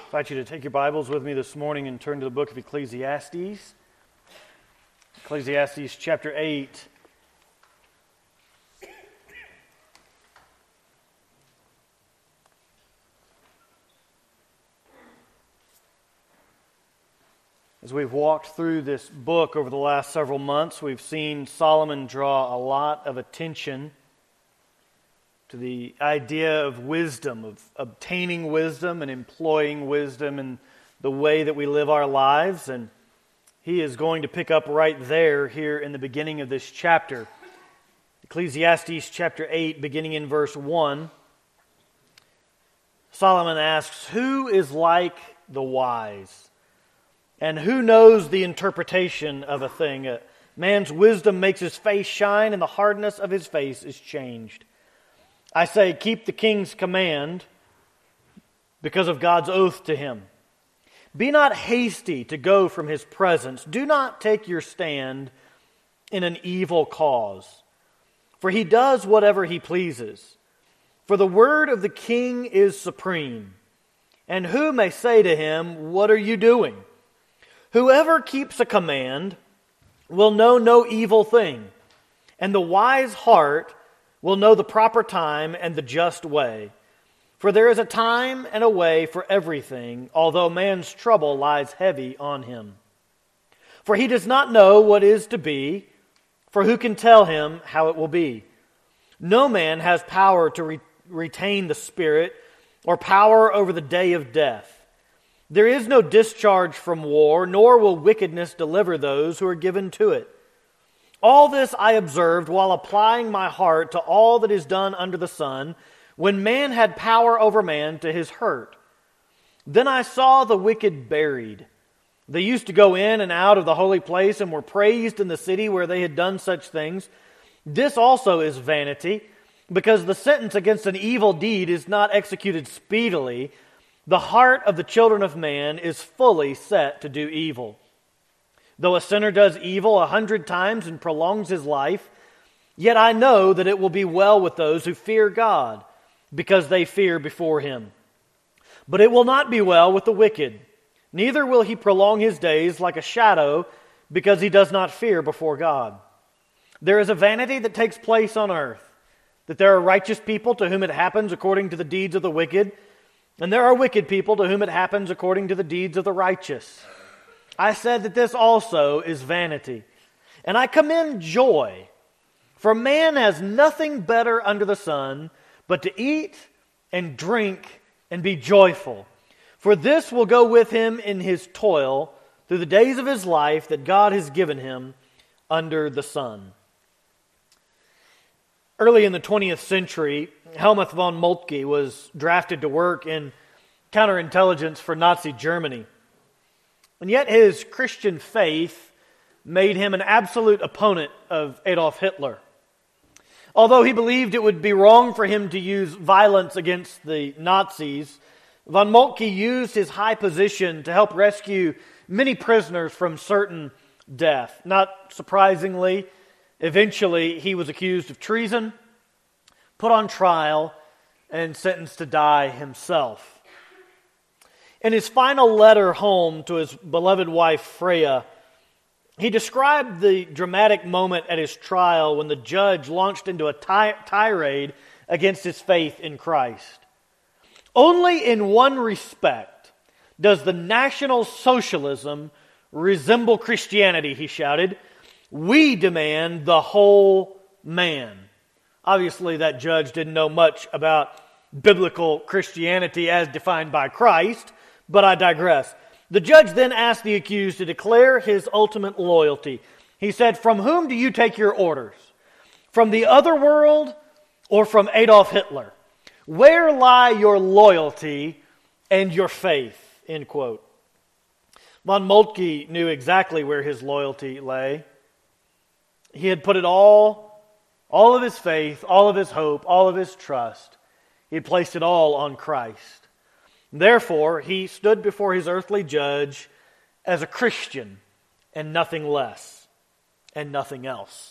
invite you to take your Bibles with me this morning and turn to the book of Ecclesiastes. Ecclesiastes chapter 8. As we've walked through this book over the last several months, we've seen Solomon draw a lot of attention to the idea of wisdom, of obtaining wisdom and employing wisdom in the way that we live our lives. And he is going to pick up right there here in the beginning of this chapter. Ecclesiastes chapter 8, beginning in verse 1. Solomon asks, "Who is like the wise? And who knows the interpretation of a thing? A man's wisdom makes his face shine, and the hardness of his face is changed. I say, keep the king's command because of God's oath to him. Be not hasty to go from his presence. Do not take your stand in an evil cause. For he does whatever he pleases. For the word of the king is supreme. And who may say to him, what are you doing? Whoever keeps a command will know no evil thing, and the wise heart will know the proper time and the just way. For there is a time and a way for everything, although man's trouble lies heavy on him. For he does not know what is to be, for who can tell him how it will be? No man has power to retain the spirit, or power over the day of death. There is no discharge from war, nor will wickedness deliver those who are given to it. All this I observed while applying my heart to all that is done under the sun, when man had power over man to his hurt. Then I saw the wicked buried. They used to go in and out of the holy place and were praised in the city where they had done such things. This also is vanity, because the sentence against an evil deed is not executed speedily. The heart of the children of man is fully set to do evil. Though a sinner does evil 100 times and prolongs his life, yet I know that it will be well with those who fear God, because they fear before him. But it will not be well with the wicked, neither will he prolong his days like a shadow, because he does not fear before God. There is a vanity that takes place on earth, that there are righteous people to whom it happens according to the deeds of the wicked, and there are wicked people to whom it happens according to the deeds of the righteous. I said that this also is vanity, and I commend joy, for man has nothing better under the sun but to eat and drink and be joyful, for this will go with him in his toil through the days of his life that God has given him under the sun." Early in the 20th century, Helmuth von Moltke was drafted to work in counterintelligence for Nazi Germany. And yet his Christian faith made him an absolute opponent of Adolf Hitler. Although he believed it would be wrong for him to use violence against the Nazis, von Moltke used his high position to help rescue many prisoners from certain death. Not surprisingly, eventually he was accused of treason, put on trial, and sentenced to die himself. In his final letter home to his beloved wife Freya, he described the dramatic moment at his trial when the judge launched into a tirade against his faith in Christ. "Only in one respect does the National Socialism resemble Christianity," he shouted. "We demand the whole man." Obviously, that judge didn't know much about biblical Christianity as defined by Christ, but I digress. The judge then asked the accused to declare his ultimate loyalty. He said, "From whom do you take your orders? From the other world or from Adolf Hitler? Where lie your loyalty and your faith?" End quote. Von Moltke knew exactly where his loyalty lay. He had put it all of his faith, all of his hope, all of his trust. He had placed it all on Christ. Therefore, he stood before his earthly judge as a Christian and nothing less and nothing else.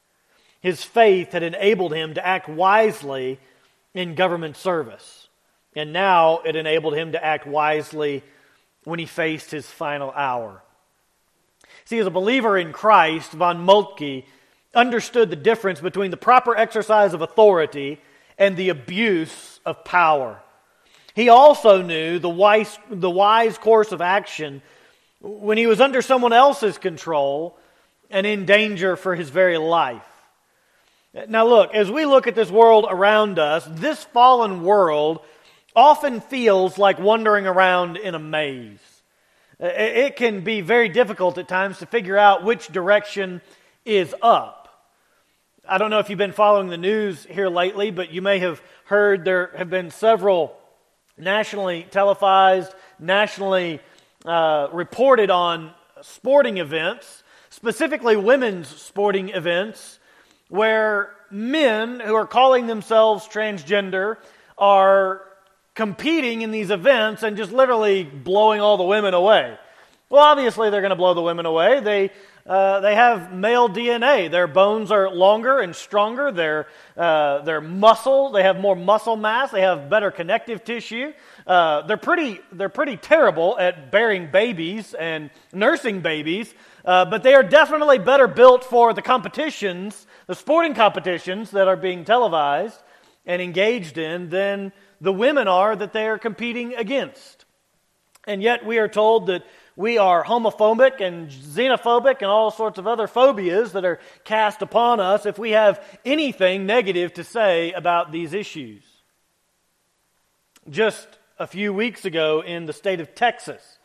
His faith had enabled him to act wisely in government service. and now it enabled him to act wisely when he faced his final hour. See, as a believer in Christ, von Moltke understood the difference between the proper exercise of authority and the abuse of power. He also knew the wise course of action when he was under someone else's control and in danger for his very life. Now look, as we look at this world around us, this fallen world often feels like wandering around in a maze. It can be very difficult at times to figure out which direction is up. I don't know if you've been following the news here lately, but you may have heard there have been several nationally televised, nationally reported on sporting events, specifically women's sporting events, where men who are calling themselves transgender are competing in these events and just literally blowing all the women away. Well, obviously they're going to blow the women away. They have male DNA. Their bones are longer and stronger. Their muscle, they have more muscle mass. They have better connective tissue. They're pretty terrible at bearing babies and nursing babies, but they are definitely better built for the competitions, the sporting competitions that are being televised and engaged in than the women are that they are competing against. And yet we are told that we are homophobic and xenophobic and all sorts of other phobias that are cast upon us if we have anything negative to say about these issues. Just a few weeks ago in the state of Texas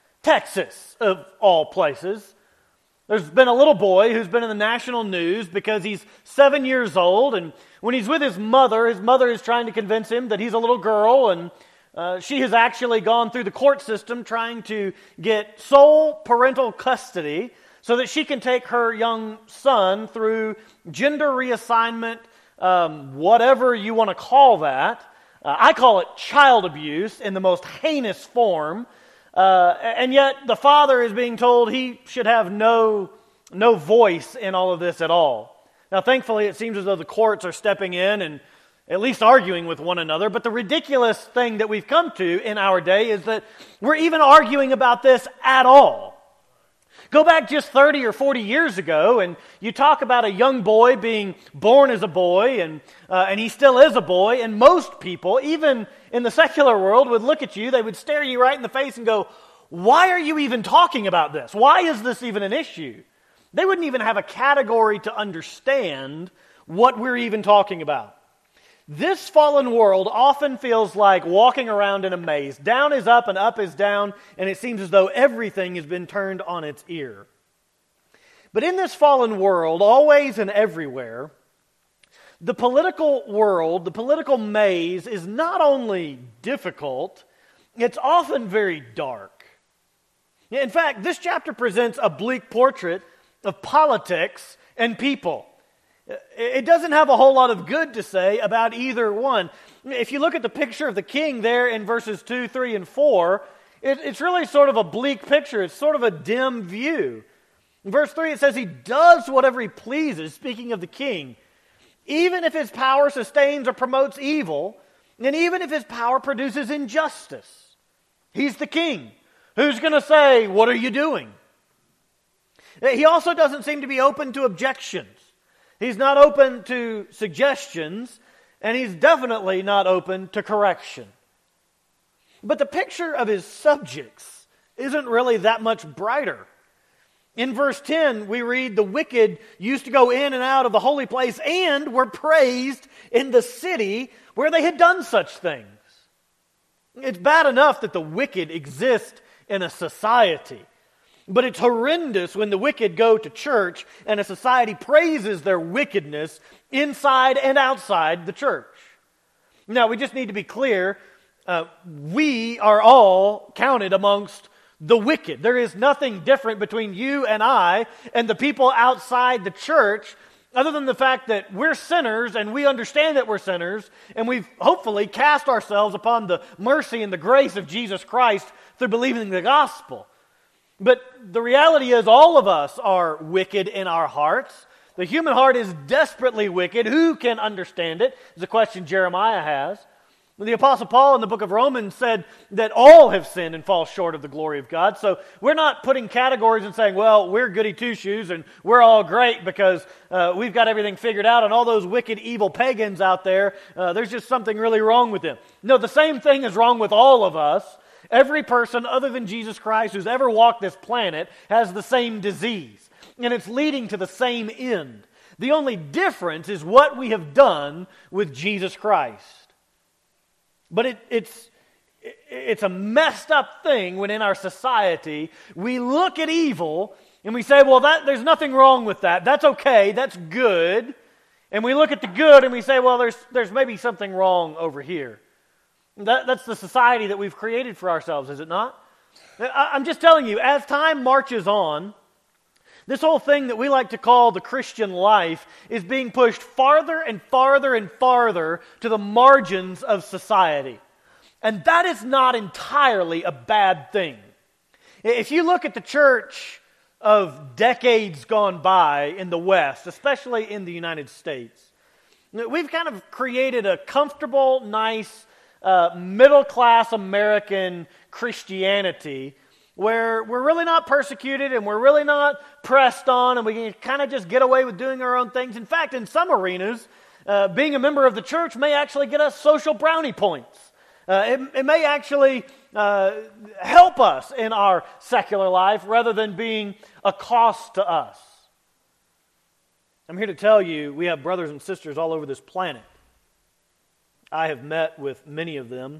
of all places, there's been a little boy who's been in the national news because he's 7 years old, and when he's with his mother is trying to convince him that he's a little girl, and she has actually gone through the court system trying to get sole parental custody so that she can take her young son through gender reassignment, whatever you want to call that. I call it child abuse in the most heinous form. And yet the father is being told he should have no voice in all of this at all. Now, thankfully, it seems as though the courts are stepping in and at least arguing with one another. But the ridiculous thing that we've come to in our day is that we're even arguing about this at all. Go back just 30 or 40 years ago, and you talk about a young boy being born as a boy, and he still is a boy, and most people, even in the secular world, would look at you, they would stare you right in the face and go, why are you even talking about this? Why is this even an issue? They wouldn't even have a category to understand what we're even talking about. This fallen world often feels like walking around in a maze. Down is up and up is down, and it seems as though everything has been turned on its ear. But in this fallen world, always and everywhere, the political world, the political maze is not only difficult, it's often very dark. In fact, this chapter presents a bleak portrait of politics and people. It doesn't have a whole lot of good to say about either one. If you look at the picture of the king there in verses 2, 3, and 4, it's really sort of a bleak picture. It's sort of a dim view. In verse 3, it says he does whatever he pleases, speaking of the king, even if his power sustains or promotes evil, and even if his power produces injustice. He's the king. Who's going to say, what are you doing? He also doesn't seem to be open to objections. He's not open to suggestions, and he's definitely not open to correction. But the picture of his subjects isn't really that much brighter. In verse 10, we read, the wicked used to go in and out of the holy place and were praised in the city where they had done such things. It's bad enough that the wicked exist in a society. But it's horrendous when the wicked go to church and a society praises their wickedness inside and outside the church. Now, we just need to be clear, we are all counted amongst the wicked. There is nothing different between you and I and the people outside the church other than the fact that we're sinners and we understand that we're sinners and we've hopefully cast ourselves upon the mercy and the grace of Jesus Christ through believing in the gospel. But the reality is all of us are wicked in our hearts. The human heart is desperately wicked. Who can understand it? Is a question Jeremiah has. The Apostle Paul in the book of Romans said that all have sinned and fall short of the glory of God. So we're not putting categories and saying, well, we're goody two-shoes and we're all great because we've got everything figured out, and all those wicked, evil pagans out there, there's just something really wrong with them. No, the same thing is wrong with all of us. Every person other than Jesus Christ who's ever walked this planet has the same disease, and it's leading to the same end. The only difference is what we have done with Jesus Christ. But it's a messed up thing when in our society we look at evil and we say, well, there's nothing wrong with that. That's okay. That's good. And we look at the good and we say, well, there's maybe something wrong over here. That's the society that we've created for ourselves, is it not? I'm just telling you, as time marches on, this whole thing that we like to call the Christian life is being pushed farther and farther and farther to the margins of society. And that is not entirely a bad thing. If you look at the church of decades gone by in the West, especially in the United States, we've kind of created a comfortable, nice, middle-class American Christianity where we're really not persecuted and we're really not pressed on, and we can kind of just get away with doing our own things. In fact, in some arenas, being a member of the church may actually get us social brownie points. It may actually help us in our secular life rather than being a cost to us. I'm here to tell you, we have brothers and sisters all over this planet. I have met with many of them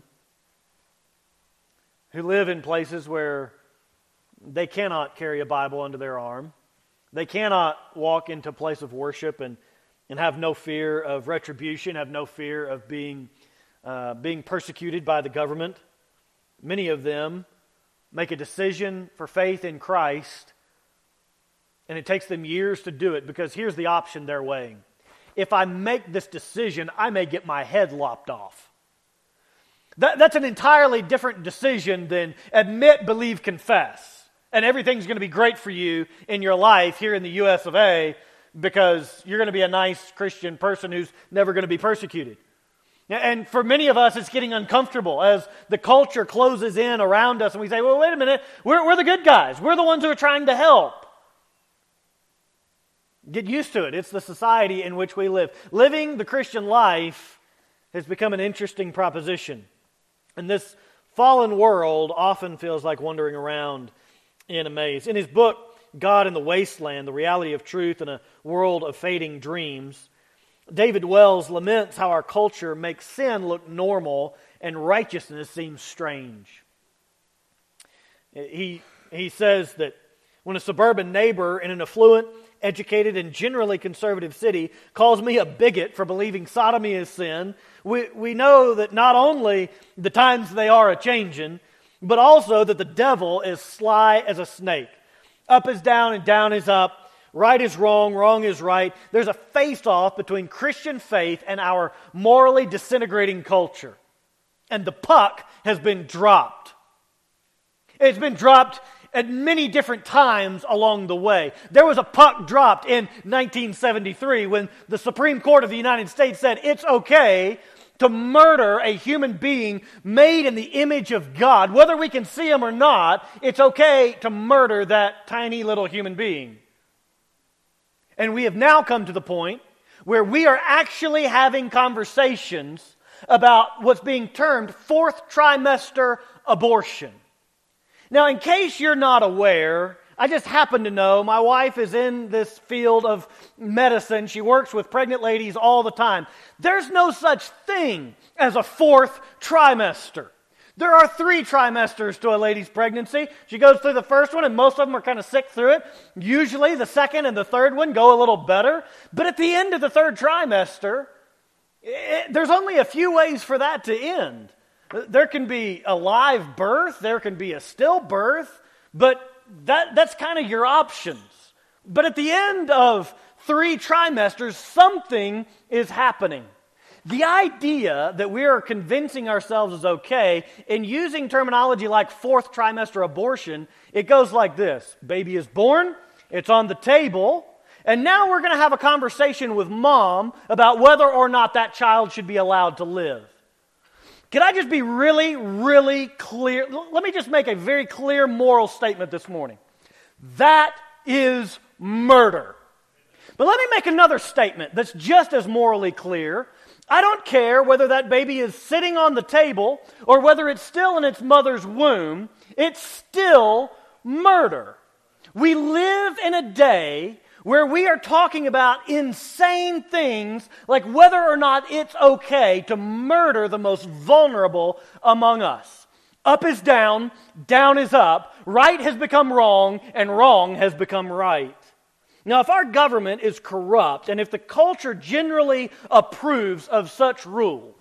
who live in places where they cannot carry a Bible under their arm. They cannot walk into a place of worship and have no fear of retribution, have no fear of being persecuted by the government. Many of them make a decision for faith in Christ, and it takes them years to do it because here's the option they're weighing. If I make this decision, I may get my head lopped off. That's an entirely different decision than admit, believe, confess. And everything's going to be great for you in your life here in the U.S. of A. because you're going to be a nice Christian person who's never going to be persecuted. And for many of us, it's getting uncomfortable as the culture closes in around us and we say, well, wait a minute, we're the good guys. We're the ones who are trying to help. Get used to it. It's the society in which we live. Living the Christian life has become an interesting proposition. And this fallen world often feels like wandering around in a maze. In his book, God in the Wasteland, The Reality of Truth in a World of Fading Dreams, David Wells laments how our culture makes sin look normal and righteousness seem strange. He says that when a suburban neighbor in an affluent, educated, and generally conservative city calls me a bigot for believing sodomy is sin, we know that not only the times they are a-changin', but also that the devil is sly as a snake. Up is down and down is up. Right is wrong, wrong is right. There's a face-off between Christian faith and our morally disintegrating culture. And the puck has been dropped. It's been dropped at many different times along the way. There was a puck dropped in 1973 when the Supreme Court of the United States said it's okay to murder a human being made in the image of God. Whether we can see him or not, it's okay to murder that tiny little human being. And we have now come to the point where we are actually having conversations about what's being termed fourth trimester abortion. Now, in case you're not aware, I just happen to know my wife is in this field of medicine. She works with pregnant ladies all the time. There's no such thing as a fourth trimester. There are 3 trimesters to a lady's pregnancy. She goes through the first one, and most of them are kind of sick through it. Usually the second and the third one go a little better. But at the end of the 3rd trimester, there's only a few ways for that to end. There can be a live birth, there can be a stillbirth, but that's kind of your options. But at the end of 3 trimesters, something is happening. The idea that we are convincing ourselves is okay, in using terminology like fourth trimester abortion, it goes like this. Baby is born, it's on the table, and now we're going to have a conversation with mom about whether or not that child should be allowed to live. Can I just be really, really clear? Let me just make a very clear moral statement this morning. That is murder. But let me make another statement that's just as morally clear. I don't care whether that baby is sitting on the table or whether it's still in its mother's womb. It's still murder. We live in a day where we are talking about insane things like whether or not it's okay to murder the most vulnerable among us. Up is down, down is up, right has become wrong, and wrong has become right. Now, if our government is corrupt, and if the culture generally approves of such rule,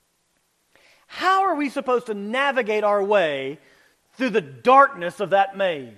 how are we supposed to navigate our way through the darkness of that maze?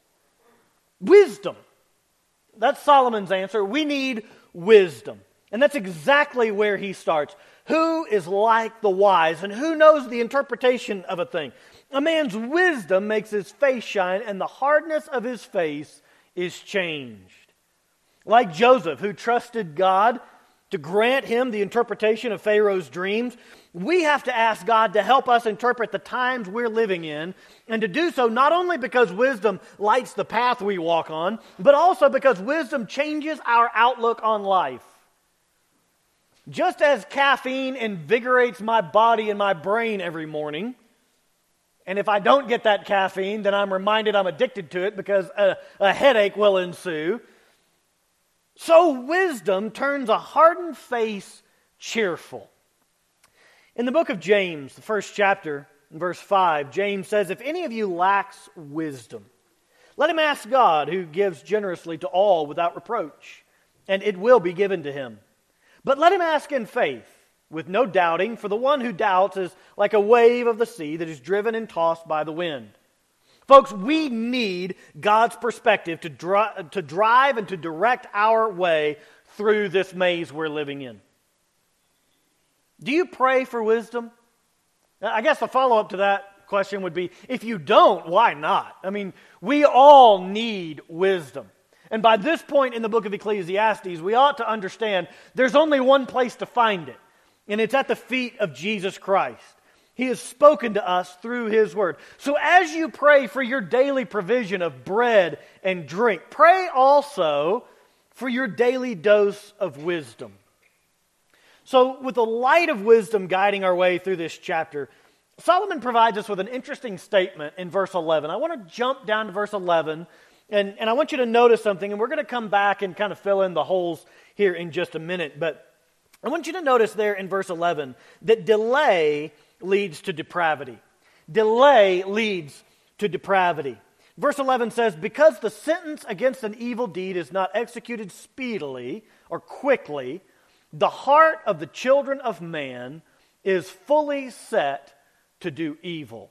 Wisdom. That's Solomon's answer. We need wisdom. And that's exactly where he starts. Who is like the wise, and who knows the interpretation of a thing? A man's wisdom makes his face shine, and the hardness of his face is changed. Like Joseph, who trusted God to grant him the interpretation of Pharaoh's dreams, we have to ask God to help us interpret the times we're living in, and to do so not only because wisdom lights the path we walk on, but also because wisdom changes our outlook on life. Just as caffeine invigorates my body and my brain every morning, and if I don't get that caffeine, then I'm reminded I'm addicted to it because a headache will ensue, so wisdom turns a hardened face cheerful. In the book of James, the first chapter, in verse 5, James says, "If any of you lacks wisdom, let him ask God, who gives generously to all without reproach, and it will be given to him. But let him ask in faith, with no doubting, for the one who doubts is like a wave of the sea that is driven and tossed by the wind." Folks, we need God's perspective to drive and to direct our way through this maze we're living in. Do you pray for wisdom? I guess the follow-up to that question would be, if you don't, why not? I mean, we all need wisdom. And by this point in the book of Ecclesiastes, we ought to understand there's only one place to find it, and it's at the feet of Jesus Christ. He has spoken to us through His Word. So as you pray for your daily provision of bread and drink, pray also for your daily dose of wisdom. So with the light of wisdom guiding our way through this chapter, Solomon provides us with an interesting statement in verse 11. I want to jump down to verse 11, and I want you to notice something, and we're going to come back and kind of fill in the holes here in just a minute. But I want you to notice there in verse 11 that delay leads to depravity. Delay leads to depravity. Verse 11 says, "Because the sentence against an evil deed is not executed speedily or quickly, the heart of the children of man is fully set to do evil."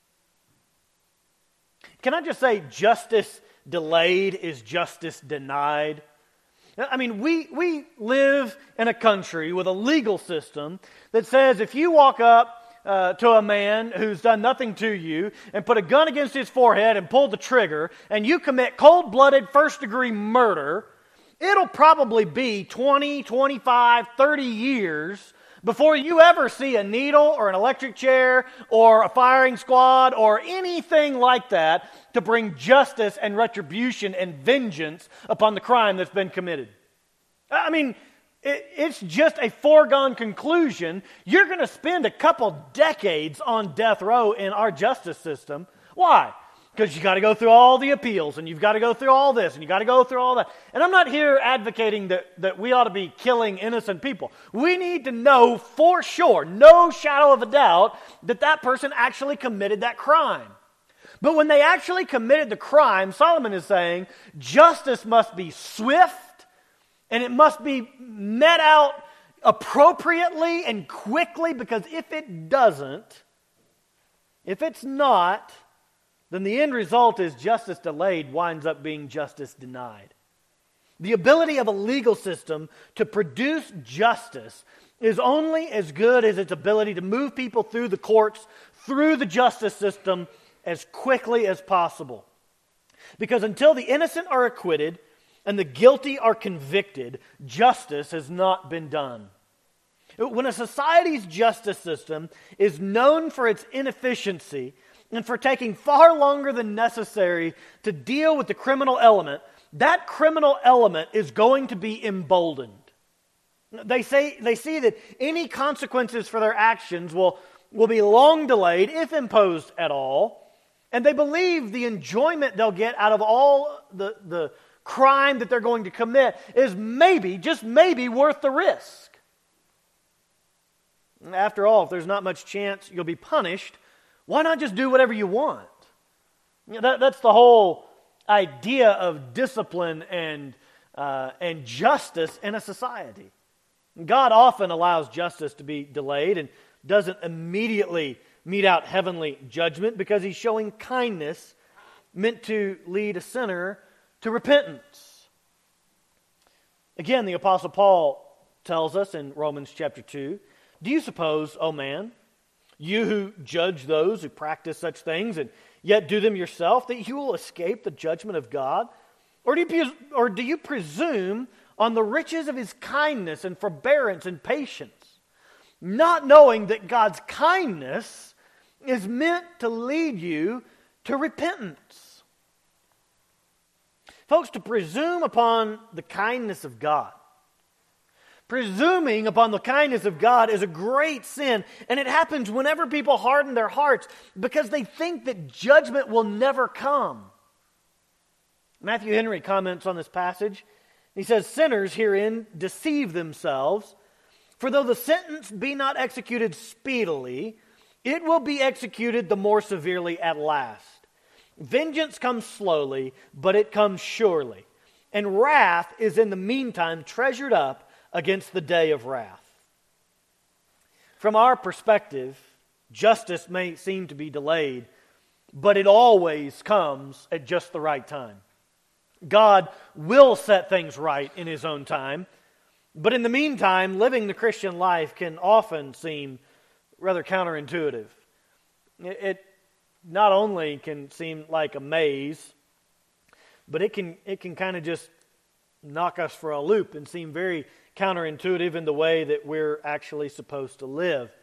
Can I just say, justice delayed is justice denied? I mean, we live in a country with a legal system that says if you walk up to a man who's done nothing to you and put a gun against his forehead and pull the trigger, and you commit cold-blooded first-degree murder, it'll probably be 20, 25, 30 years before you ever see a needle or an electric chair or a firing squad or anything like that to bring justice and retribution and vengeance upon the crime that's been committed. I mean, it's just a foregone conclusion. You're going to spend a couple decades on death row in our justice system. Why? Because you got to go through all the appeals, and you've got to go through all this, and you got to go through all that. And I'm not here advocating that we ought to be killing innocent people. We need to know for sure, no shadow of a doubt, that person actually committed that crime. But when they actually committed the crime, Solomon is saying justice must be swift, and it must be met out appropriately and quickly, because if it doesn't, if it's not, then the end result is justice delayed winds up being justice denied. The ability of a legal system to produce justice is only as good as its ability to move people through the courts, through the justice system as quickly as possible. Because until the innocent are acquitted and the guilty are convicted, justice has not been done. When a society's justice system is known for its inefficiency and for taking far longer than necessary to deal with the criminal element, that criminal element is going to be emboldened. They see that any consequences for their actions will be long delayed, if imposed at all, and they believe the enjoyment they'll get out of all the crime that they're going to commit is maybe, just maybe, worth the risk. After all, if there's not much chance you'll be punished, why not just do whatever you want? That's the whole idea of discipline and justice in a society. God often allows justice to be delayed and doesn't immediately mete out heavenly judgment because he's showing kindness meant to lead a sinner to repentance. Again, the Apostle Paul tells us in Romans chapter 2, "Do you suppose, O man, you who judge those who practice such things and yet do them yourself, that you will escape the judgment of God? Or do you presume on the riches of his kindness and forbearance and patience, not knowing that God's kindness is meant to lead you to repentance?" Folks, to presume upon the kindness of God, presuming upon the kindness of God is a great sin, and it happens whenever people harden their hearts because they think that judgment will never come. Matthew Henry comments on this passage. He says, "Sinners herein deceive themselves, for though the sentence be not executed speedily, it will be executed the more severely at last. Vengeance comes slowly, but it comes surely, and wrath is in the meantime treasured up against the day of wrath." From our perspective, justice may seem to be delayed, but it always comes at just the right time. God will set things right in his own time, but in the meantime, living the Christian life can often seem rather counterintuitive. It not only can seem like a maze, but it can kind of just knock us for a loop and seem very counterintuitive in the way that we're actually supposed to live.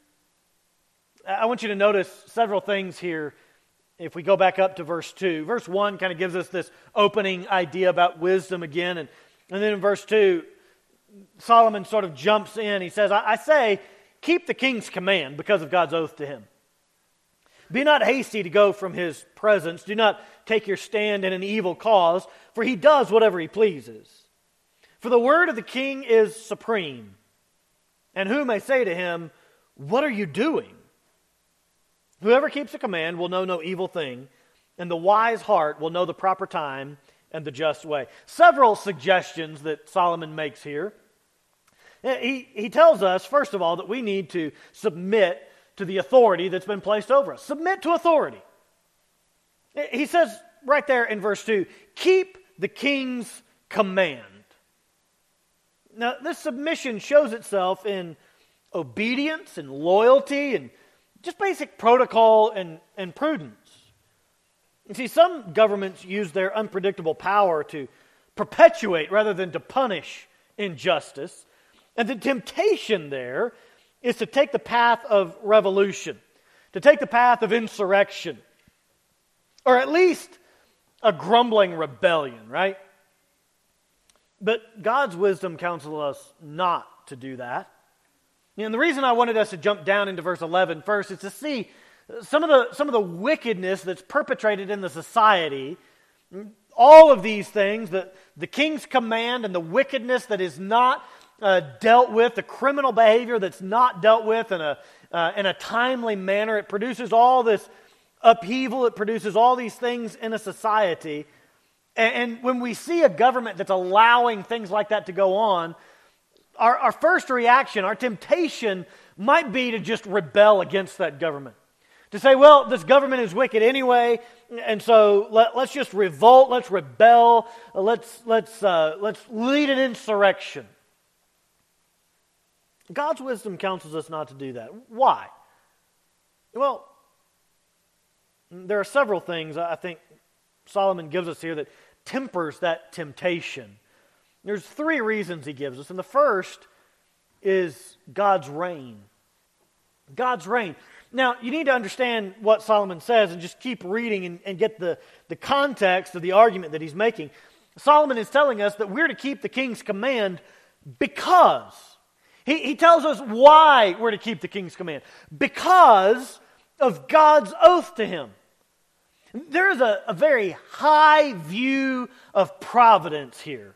I want you to notice several things here. If we go back up to verse 2, verse 1 kind of gives us this opening idea about wisdom again, and then in verse 2, Solomon sort of jumps in. He says, I say, keep the king's command because of God's oath to him. Be not hasty to go from his presence. Do not take your stand in an evil cause, for he does whatever he pleases. For the word of the king is supreme. And who may say to him, what are you doing? Whoever keeps a command will know no evil thing, and the wise heart will know the proper time and the just way. Several suggestions that Solomon makes here. He tells us, first of all, that we need to submit to the authority that's been placed over us. Submit to authority. He says right there in verse 2, keep the king's command. Now, this submission shows itself in obedience and loyalty and just basic protocol and prudence. You see, some governments use their unpredictable power to perpetuate rather than to punish injustice. And the temptation there is to take the path of revolution, to take the path of insurrection, or at least a grumbling rebellion, right? But God's wisdom counsels us not to do that. And the reason I wanted us to jump down into verse 11 first is to see some of the wickedness that's perpetrated in the society. All of these things, the king's command and the wickedness that is not dealt with, the criminal behavior that's not dealt with in a timely manner. It produces all this upheaval. It produces all these things in a society. And when we see a government that's allowing things like that to go on, our first reaction, our temptation might be to just rebel against that government. To say, well, this government is wicked anyway, and so let's just revolt, let's rebel, let's lead an insurrection. God's wisdom counsels us not to do that. Why? Well, there are several things I think Solomon gives us here that tempers that temptation. There's three reasons he gives us. And the first is God's reign. God's reign. Now, you need to understand what Solomon says and just keep reading and get the context of the argument that he's making. Solomon is telling us that we're to keep the king's command because. He tells us why we're to keep the king's command. Because of God's oath to him. There is a very high view of providence here.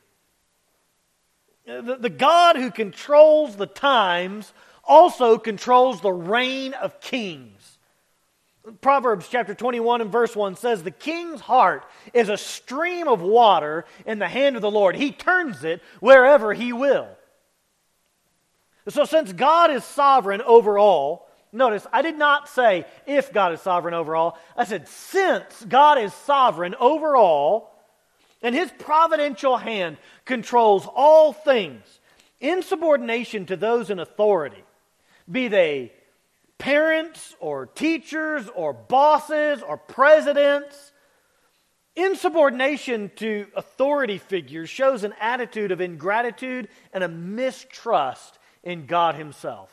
The God who controls the times also controls the reign of kings. Proverbs chapter 21 and verse 1 says, "The king's heart is a stream of water in the hand of the Lord. He turns it wherever he will." So since God is sovereign over all, notice, I did not say if God is sovereign over all. I said since God is sovereign over all, and his providential hand controls all things in subordination to those in authority, be they parents or teachers or bosses or presidents. Insubordination to authority figures shows an attitude of ingratitude and a mistrust in God himself.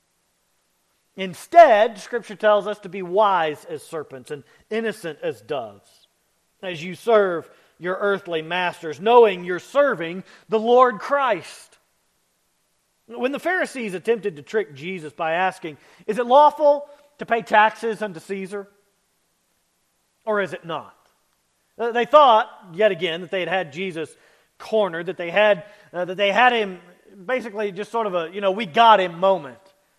Instead, Scripture tells us to be wise as serpents and innocent as doves, as you serve your earthly masters, knowing you're serving the Lord Christ. When the Pharisees attempted to trick Jesus by asking, "Is it lawful to pay taxes unto Caesar, or is it not?" They thought, yet again, that they had Jesus cornered, that they had him basically just sort of a, we got him moment.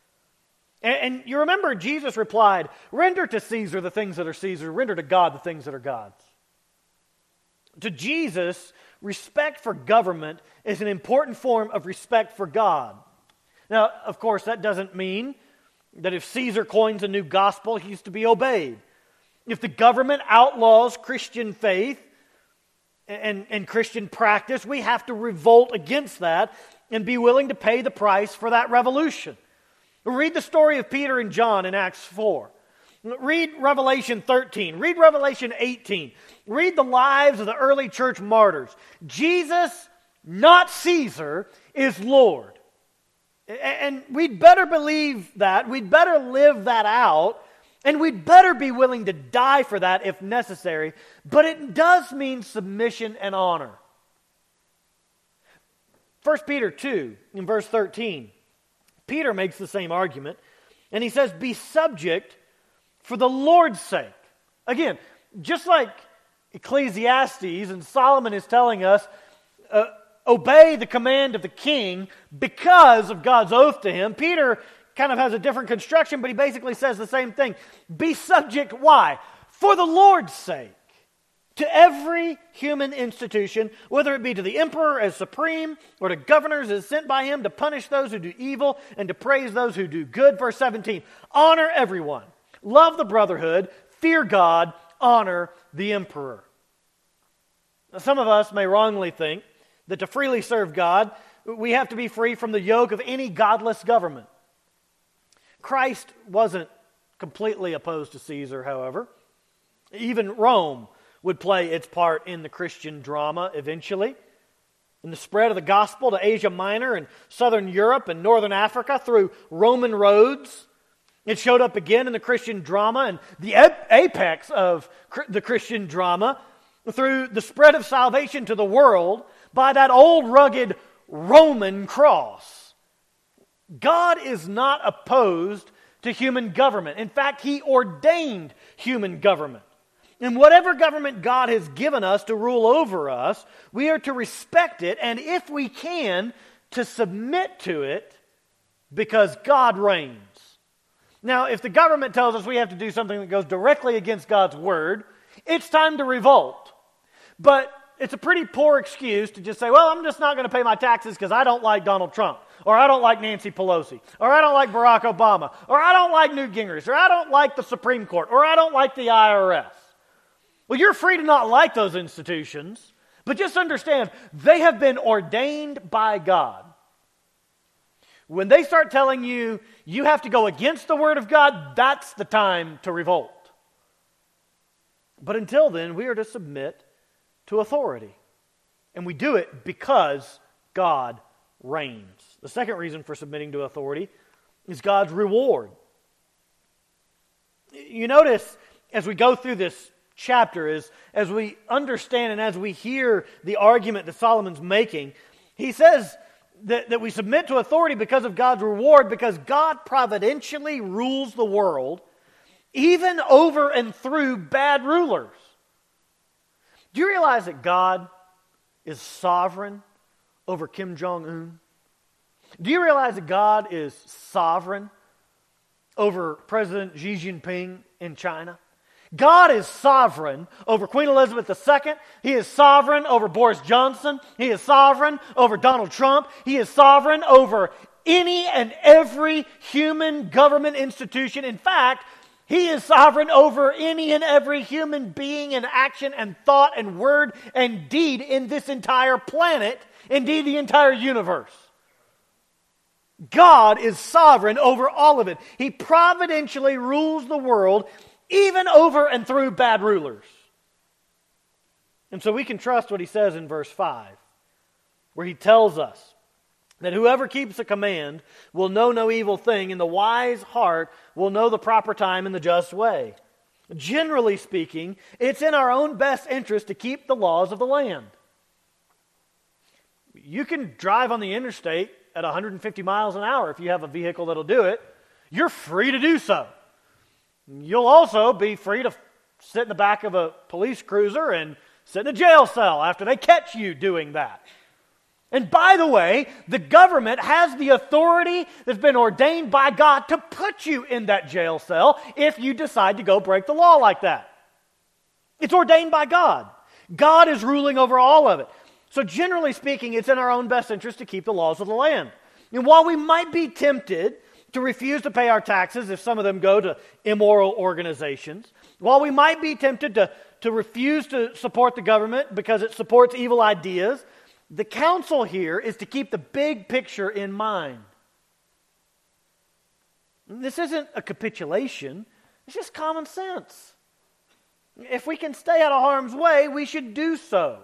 And you remember Jesus replied, "Render to Caesar the things that are Caesar, render to God the things that are God's." To Jesus, respect for government is an important form of respect for God. Now, of course, that doesn't mean that if Caesar coins a new gospel, he's to be obeyed. If the government outlaws Christian faith and Christian practice, we have to revolt against that and be willing to pay the price for that revolution. Read the story of Peter and John in Acts 4. Read Revelation 13. Read Revelation 18. Read the lives of the early church martyrs. Jesus, not Caesar, is Lord. And we'd better believe that. We'd better live that out. And we'd better be willing to die for that if necessary. But it does mean submission and honor. 1 Peter 2, in verse 13, Peter makes the same argument. And he says, "Be subject for the Lord's sake." Again, just like Ecclesiastes and Solomon is telling us, obey the command of the king because of God's oath to him. Peter kind of has a different construction, but he basically says the same thing. Be subject, why? For the Lord's sake. To every human institution, whether it be to the emperor as supreme or to governors as sent by him to punish those who do evil and to praise those who do good. Verse 17, honor everyone. Love the brotherhood, fear God, honor the emperor. Now, some of us may wrongly think that to freely serve God, we have to be free from the yoke of any godless government. Christ wasn't completely opposed to Caesar, however. Even Rome would play its part in the Christian drama eventually. In the spread of the gospel to Asia Minor and southern Europe and northern Africa through Roman roads, it showed up again in the Christian drama and the apex of the Christian drama through the spread of salvation to the world by that old rugged Roman cross. God is not opposed to human government. In fact, He ordained human government. And whatever government God has given us to rule over us, we are to respect it, and if we can, to submit to it because God reigns. Now, if the government tells us we have to do something that goes directly against God's word, it's time to revolt. But it's a pretty poor excuse to just say, well, I'm just not going to pay my taxes because I don't like Donald Trump, or I don't like Nancy Pelosi, or I don't like Barack Obama, or I don't like Newt Gingrich, or I don't like the Supreme Court, or I don't like the IRS. Well, you're free to not like those institutions, but just understand they have been ordained by God. When they start telling you you have to go against the Word of God, that's the time to revolt. But until then, we are to submit to authority. And we do it because God reigns. The second reason for submitting to authority is God's reward. You notice as we go through this chapter, as we understand and as we hear the argument that Solomon's making, he says that we submit to authority because of God's reward, because God providentially rules the world, even over and through bad rulers. Do you realize that God is sovereign over Kim Jong-un? Do you realize that God is sovereign over President Xi Jinping in China? God is sovereign over Queen Elizabeth II. He is sovereign over Boris Johnson. He is sovereign over Donald Trump. He is sovereign over any and every human government institution. In fact, He is sovereign over any and every human being and action and thought and word and deed in this entire planet, indeed the entire universe. God is sovereign over all of it. He providentially rules the world, even over and through bad rulers. And so we can trust what he says in verse 5, where he tells us that whoever keeps a command will know no evil thing, and the wise heart will know the proper time and the just way. Generally speaking, it's in our own best interest to keep the laws of the land. You can drive on the interstate at 150 miles an hour if you have a vehicle that'll do it. You're free to do so. You'll also be free to sit in the back of a police cruiser and sit in a jail cell after they catch you doing that. And by the way, the government has the authority that's been ordained by God to put you in that jail cell if you decide to go break the law like that. It's ordained by God. God is ruling over all of it. So generally speaking, it's in our own best interest to keep the laws of the land. And while we might be tempted to refuse to pay our taxes if some of them go to immoral organizations, while we might be tempted to refuse to support the government because it supports evil ideas, the counsel here is to keep the big picture in mind. This isn't a capitulation, it's just common sense. If we can stay out of harm's way, we should do so.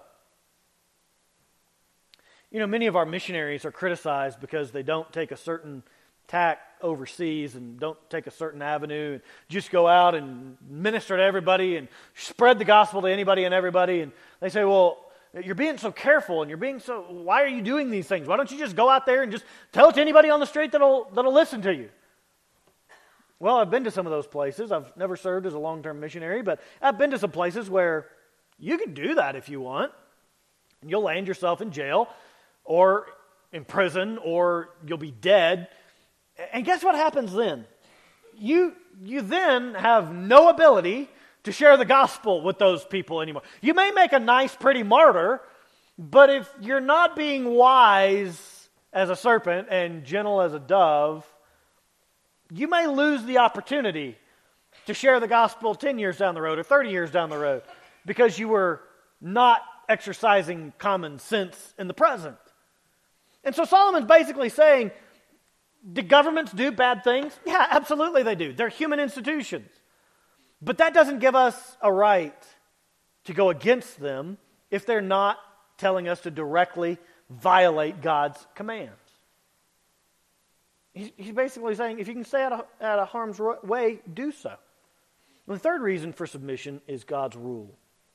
You know, many of our missionaries are criticized because they don't take a certain tack overseas and don't take a certain avenue and just go out and minister to everybody and spread the gospel to anybody and everybody. And they say, well, you're being so careful and why are you doing these things? Why don't you just go out there and just tell it to anybody on the street that'll listen to you? Well, I've been to some of those places. I've never served as a long-term missionary, but I've been to some places where you can do that if you want. And you'll land yourself in jail or in prison, or you'll be dead. And guess what happens then? You then have no ability to share the gospel with those people anymore. You may make a nice, pretty martyr, but if you're not being wise as a serpent and gentle as a dove, you may lose the opportunity to share the gospel 10 years down the road or 30 years down the road because you were not exercising common sense in the present. And so Solomon's basically saying, do governments do bad things? Yeah, absolutely they do. They're human institutions. But that doesn't give us a right to go against them if they're not telling us to directly violate God's commands. He's basically saying, if you can stay out of harm's way, do so. And the third reason for submission is God's rule.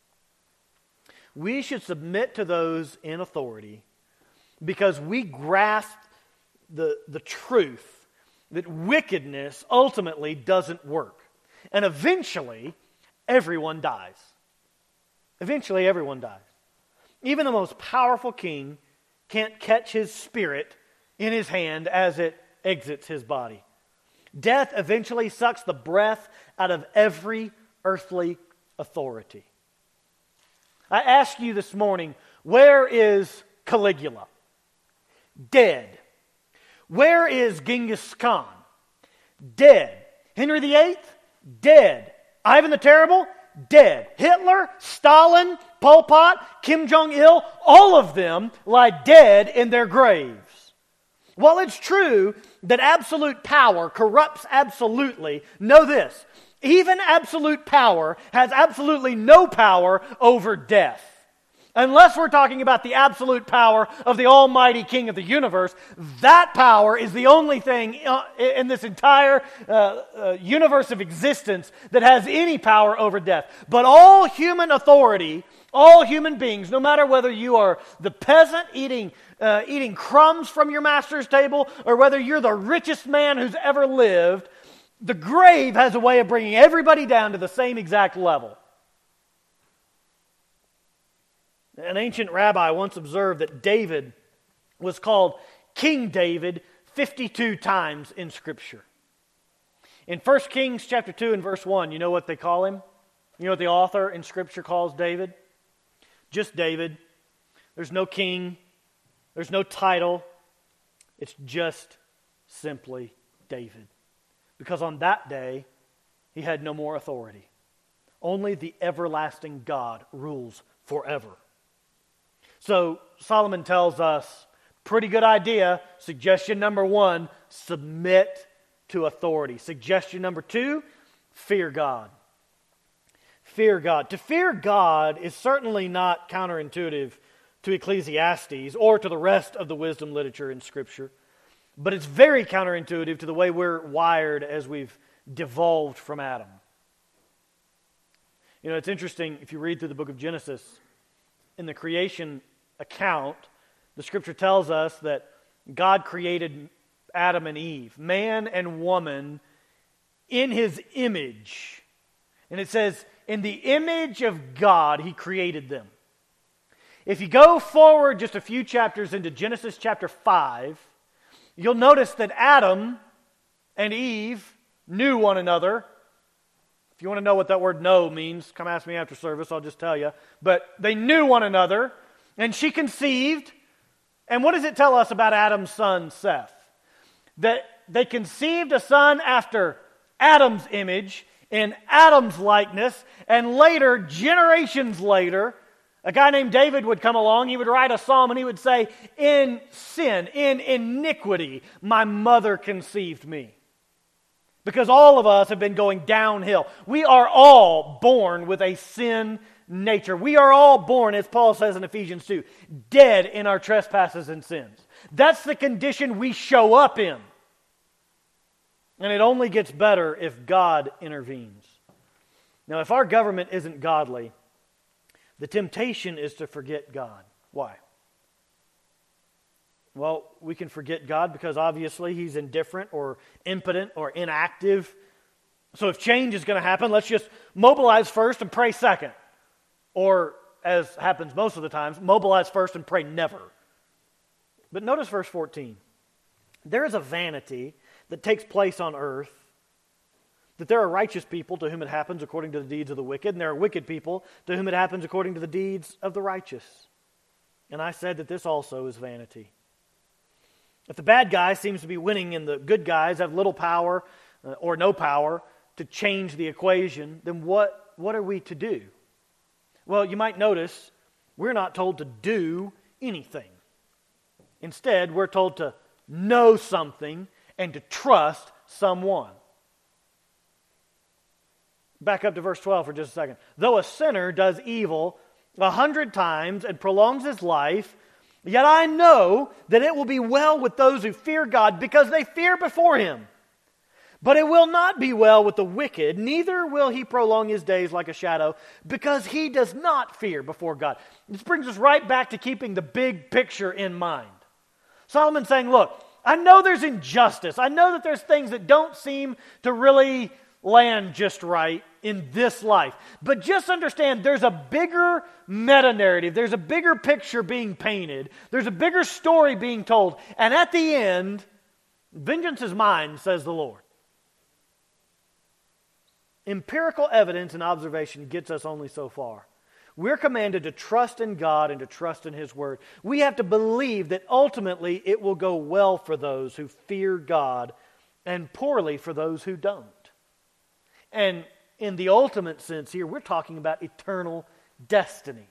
We should submit to those in authority because we grasp the truth that wickedness ultimately doesn't work. And eventually, everyone dies. Eventually, everyone dies. Even the most powerful king can't catch his spirit in his hand as it exits his body. Death eventually sucks the breath out of every earthly authority. I ask you this morning, where is Caligula? Dead. Where is Genghis Khan? Dead. Henry VIII? Dead. Ivan the Terrible? Dead. Hitler, Stalin, Pol Pot, Kim Jong-il, all of them lie dead in their graves. While it's true that absolute power corrupts absolutely, know this, even absolute power has absolutely no power over death. Unless we're talking about the absolute power of the almighty King of the universe, that power is the only thing in this entire universe of existence that has any power over death. But all human authority, all human beings, no matter whether you are the peasant eating crumbs from your master's table or whether you're the richest man who's ever lived, the grave has a way of bringing everybody down to the same exact level. An ancient rabbi once observed that David was called King David 52 times in Scripture. In 1 Kings chapter 2 and verse 1, you know what they call him? You know what the author in Scripture calls David? Just David. There's no king. There's no title. It's just simply David. Because on that day, he had no more authority. Only the everlasting God rules forever. So Solomon tells us, pretty good idea. Suggestion number 1, submit to authority. Suggestion number 2, fear God. Fear God. To fear God is certainly not counterintuitive to Ecclesiastes or to the rest of the wisdom literature in Scripture, but it's very counterintuitive to the way we're wired as we've devolved from Adam. You know, it's interesting, if you read through the book of Genesis, in the creation account, the Scripture tells us that God created Adam and Eve, man and woman, in His image. And it says, in the image of God, He created them. If you go forward just a few chapters into Genesis chapter 5, you'll notice that Adam and Eve knew one another. If you want to know what that word know means, come ask me after service, I'll just tell you. But they knew one another, and she conceived. And what does it tell us about Adam's son, Seth? That they conceived a son after Adam's image, in Adam's likeness, and later, generations later, a guy named David would come along, he would write a psalm, and he would say, in sin, in iniquity, my mother conceived me. Because all of us have been going downhill. We are all born with a sin nature. We are all born, as Paul says in Ephesians 2, dead in our trespasses and sins. That's the condition we show up in. And it only gets better if God intervenes. Now, if our government isn't godly, the temptation is to forget God. Why? Well, we can forget God because obviously He's indifferent or impotent or inactive. So if change is going to happen, let's just mobilize first and pray second. Or, as happens most of the times, mobilize first and pray never. But notice verse 14. There is a vanity that takes place on earth, that there are righteous people to whom it happens according to the deeds of the wicked, and there are wicked people to whom it happens according to the deeds of the righteous. And I said that this also is vanity. If the bad guy seems to be winning and the good guys have little power or no power to change the equation, then what are we to do? Well, you might notice we're not told to do anything. Instead, we're told to know something and to trust someone. Back up to verse 12 for just a second. Though a sinner does evil 100 times and prolongs his life, yet I know that it will be well with those who fear God because they fear before Him. But it will not be well with the wicked, neither will he prolong his days like a shadow, because he does not fear before God. This brings us right back to keeping the big picture in mind. Solomon's saying, look, I know there's injustice. I know that there's things that don't seem to really land just right in this life. But just understand there's a bigger meta-narrative. There's a bigger picture being painted. There's a bigger story being told. And at the end, vengeance is mine, says the Lord. Empirical evidence and observation gets us only so far. We're commanded to trust in God and to trust in His Word. We have to believe that ultimately it will go well for those who fear God and poorly for those who don't. And in the ultimate sense here, we're talking about eternal destinies.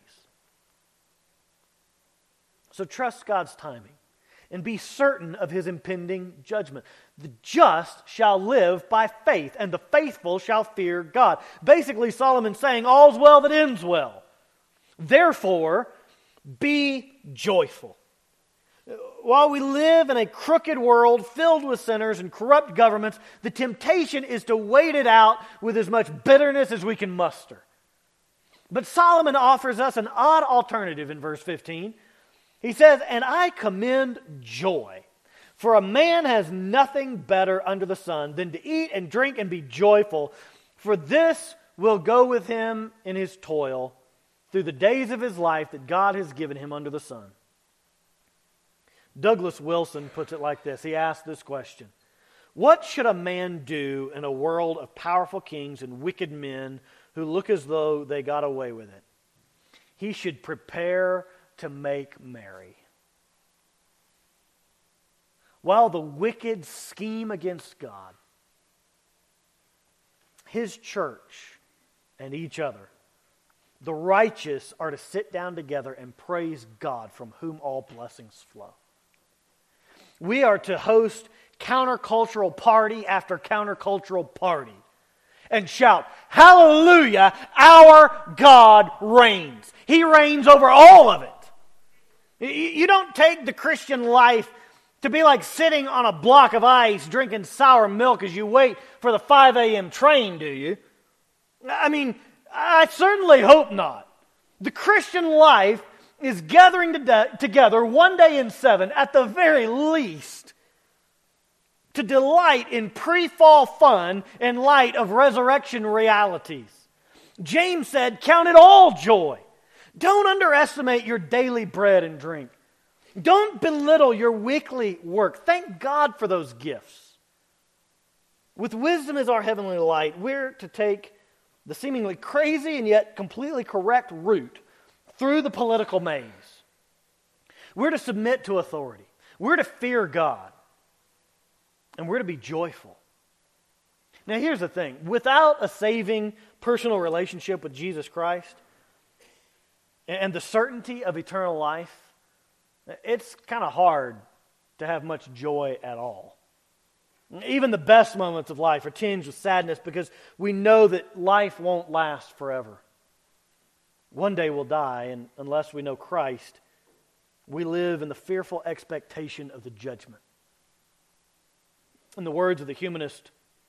So trust God's timing and be certain of His impending judgment. The just shall live by faith, and the faithful shall fear God. Basically, Solomon's saying, all's well that ends well. Therefore, Be joyful. While we live in a crooked world filled with sinners and corrupt governments, the temptation is to wait it out with as much bitterness as we can muster. But Solomon offers us an odd alternative in verse 15. He says, "And I commend joy, for a man has nothing better under the sun than to eat and drink and be joyful, for this will go with him in his toil through the days of his life that God has given him under the sun." Douglas Wilson puts it like this. He asks this question: what should a man do in a world of powerful kings and wicked men who look as though they got away with it? He should prepare to make merry. While the wicked scheme against God, His church and each other, the righteous are to sit down together and praise God, from whom all blessings flow. We are to host countercultural party after countercultural party and shout, "Hallelujah, our God reigns." He reigns over all of it. You don't take the Christian life to be like sitting on a block of ice drinking sour milk as you wait for the 5 a.m. train, do you? I mean, I certainly hope not. The Christian life is gathering together one day in 7, at the very least, to delight in pre-fall fun in light of resurrection realities. James said, "Count it all joy." Don't underestimate your daily bread and drink. Don't belittle your weekly work. Thank God for those gifts. With wisdom as our heavenly light, we're to take the seemingly crazy and yet completely correct route through the political maze. We're to submit to authority. We're to fear God. And we're to be joyful. Now here's the thing. Without a saving personal relationship with Jesus Christ and the certainty of eternal life, it's kind of hard to have much joy at all. Even the best moments of life are tinged with sadness because we know that life won't last forever. One day we'll die, and unless we know Christ, we live in the fearful expectation of the judgment. In the words of the humanist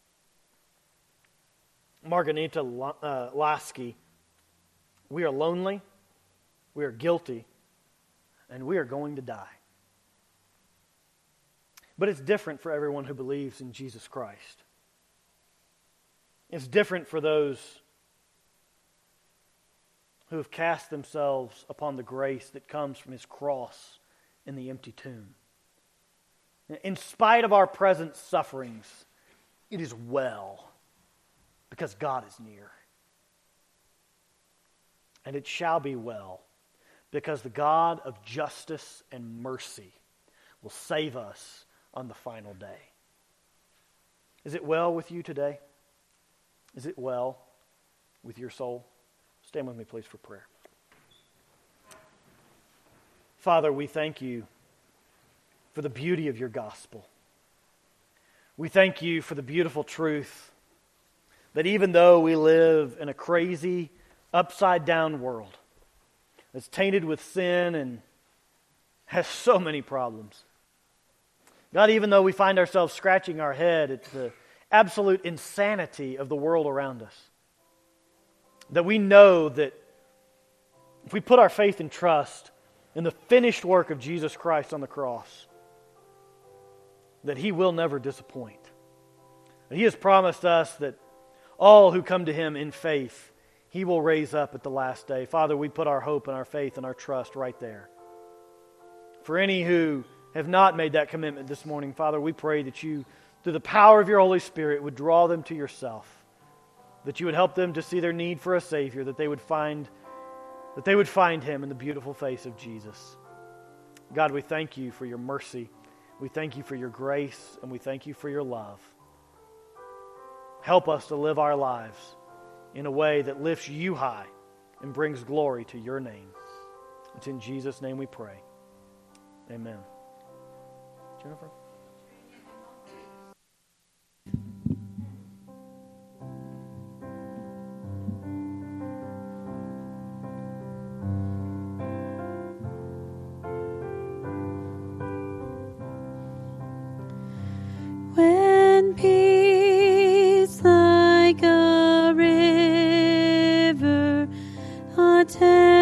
Margarita Lasky, we are lonely, we are guilty, and we are going to die. But it's different for everyone who believes in Jesus Christ. It's different for those who have cast themselves upon the grace that comes from His cross in the empty tomb. In spite of our present sufferings, it is well, because God is near. And it shall be well, because the God of justice and mercy will save us on the final day. Is it well with you today? Is it well with your soul? Stand with me, please, for prayer. Father, we thank you for the beauty of your gospel. We thank you for the beautiful truth that even though we live in a crazy, upside-down world that's tainted with sin and has so many problems, God, even though we find ourselves scratching our head at the absolute insanity of the world around us, that we know that if we put our faith and trust in the finished work of Jesus Christ on the cross, that He will never disappoint. He has promised us that all who come to Him in faith, He will raise up at the last day. Father, we put our hope and our faith and our trust right there. For any who have not made that commitment this morning, Father, we pray that you, through the power of your Holy Spirit, would draw them to yourself, that you would help them to see their need for a Savior, that they would find Him in the beautiful face of Jesus. God, we thank you for your mercy. We thank you for your grace, and we thank you for your love. Help us to live our lives in a way that lifts you high and brings glory to your name. It's in Jesus' name we pray. Amen. Jennifer? attend.